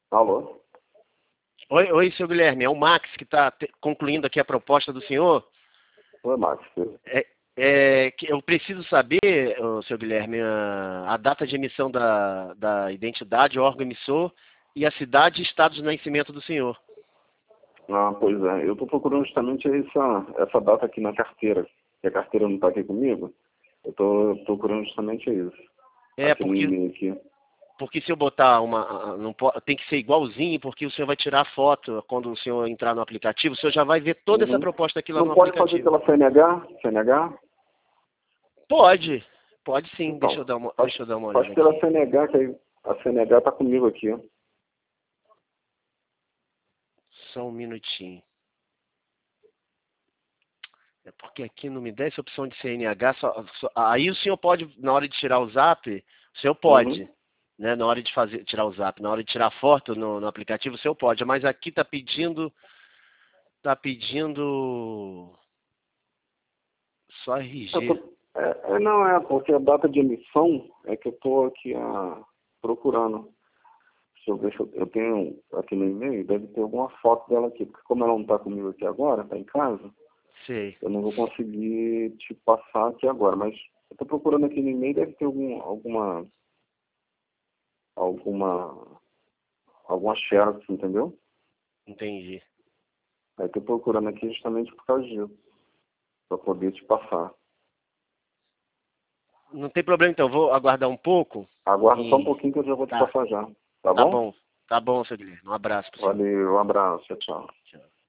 Alô? Oi, seu Guilherme, é o Max que está concluindo aqui a proposta do senhor. Oi, Max. Que eu preciso saber, seu Guilherme, a data de emissão da identidade, órgão emissor e a cidade e estado de nascimento do senhor. Ah, pois é. Eu estou procurando justamente essa data aqui na carteira. Que a carteira não está aqui comigo. Eu estou procurando justamente isso. Aqui no e-mail aqui. Porque se eu botar tem que ser igualzinho, porque o senhor vai tirar a foto quando o senhor entrar no aplicativo, o senhor já vai ver toda essa proposta aqui lá no aplicativo. Não pode fazer pela CNH? CNH? Pode sim. Então, deixa eu dar uma olhada faz pela aqui. CNH, que a CNH está comigo aqui. Só um minutinho. É porque aqui não me dá essa opção de CNH. Aí o senhor pode, na hora de tirar o zap, o senhor pode. Né, na hora de tirar o zap, na hora de tirar a foto no aplicativo, o senhor pode. Mas aqui está pedindo só RG. Não, porque a data de emissão é que eu estou aqui procurando. Deixa eu ver se eu tenho aqui no e-mail, deve ter alguma foto dela aqui, porque como ela não está comigo aqui agora, está em casa, sei. Eu não vou conseguir te passar aqui agora, mas eu estou procurando aqui no e-mail, deve ter alguma xerox, entendeu? Entendi. Aí estou procurando aqui justamente por causa disso, para poder te passar. Não tem problema, então. Vou aguardar um pouco. Aguarda só um pouquinho que eu já vou te passar já. Tá bom? Tá bom, seu Guilherme. Um abraço para você. Valeu, um abraço. Tchau. Tchau.